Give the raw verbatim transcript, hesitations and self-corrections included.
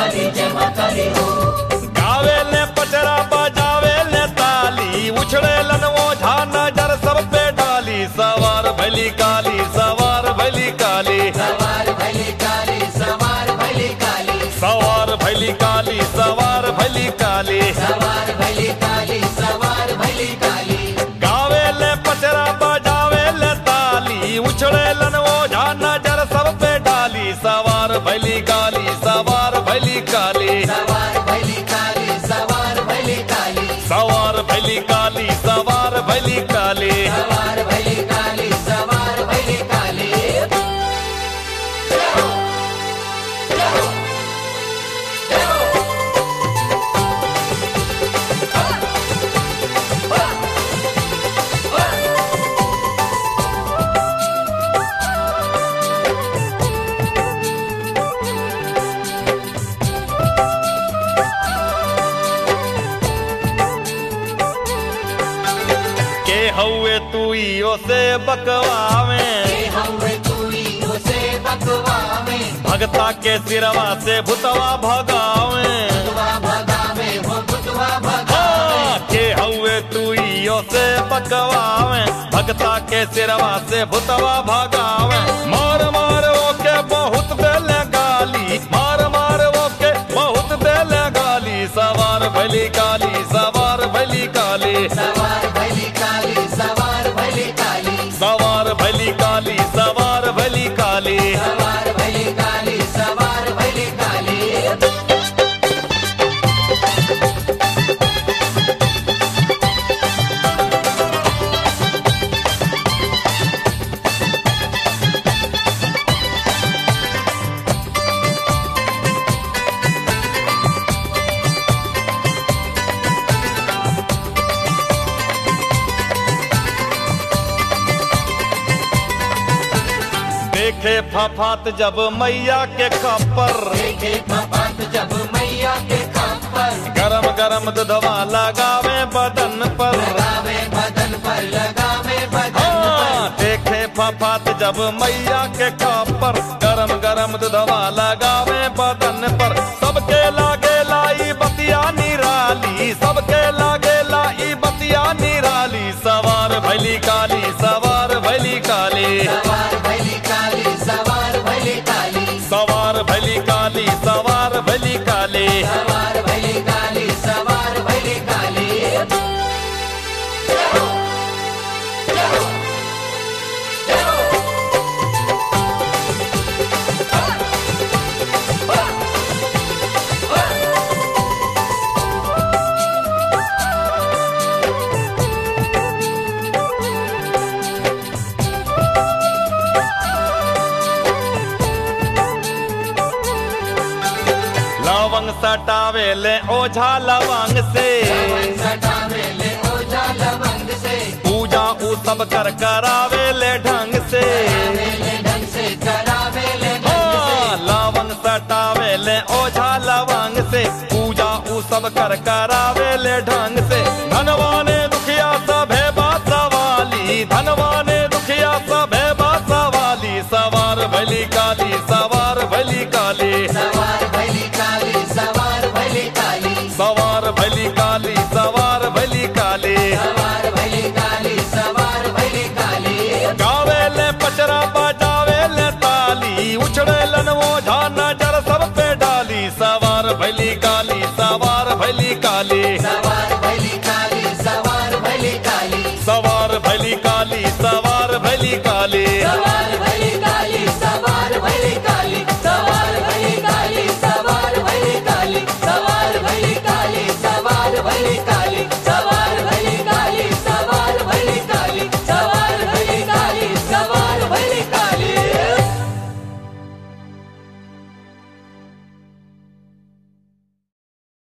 काली जय मां काली हो। गावे ले पचरा बजावे ले ताली, उछड़े लन ओझा नजर सब पे डाली। सवार भली काली सवार भली काली, सवार भली काली सवार भली काली, सवार भली काली सवार भली काली, सवार भली काली सवार भली काली। गावे ले पचरा बजावे ले ताली, उछड़े लन ओझा नजर सब पे डाली। सवार भली काली सवार भली काली, सवार भली काली सवार भली काली, सवार भली काली सवार भली काली। सवार भली काली सवार भली काली। के हउए तू इयो से बकवावे, हवे तुई उसे बकवावे, भगता के सिरवा से भुतवा भगावे। भुतवा भगावे हो भुतवा भगावे। हाँ, के हउए तू इयो से बकवावे, भगता के सिरवा से भुतवा भगावे। मार मार वो के बहुत देले गाली, मार मार वो के बहुत देले गाली। सवार भली काली सवार भली काली, सवार भली काली सवार भली काली, सवार भली काली सवार भली काली। सवार भली काली सवार भली काली। देखे फफात जब मैया के कपर, देखे फफात जब मैया के कपर, गरम गरम दूधवा लगावे बदन पर। लगावे बदन पर लगावे बदन हाँ, देखे फफात जब मैया के कपर, गरम गरम दूधवा लगावे बदन पर। सबके लागे लाई बतिया निराली, सबके लागे लाई बतिया निराली। सवार भली काली सवार भली काली, सवार भली काली सवार भली काली, सवार भली काली सवार भली काली। सवार भली काली सवार भली काली। लवंग सटावे ले ओझा लवंग से, सटावे ले ओझा लवंग से, पूजा उ सब कर करावे ले ढंग से। ले ढंग से करावे ले ढंग हाँ, लवंग सटावे ले ओझा लवंग से, पूजा उ सब कर करावे ले ढंग से। धनवाने दुखिया सभे बासवाली, धनवाने दुखिया सभे बासवाली। सवार भली काली सवार भली काली, सवार भली काली सवार भली काली, सवार भली काली सवार भली काली। सवार भली काली सवार भली काली। गावे ले पचरा बजावे ले ताली, उछड़े लन ओझा नजर सब पे डाली। सवार भली काली सवार भली काली, सवार भली काली सवार भली काली, सवार भली काली सवार भली काली। सवार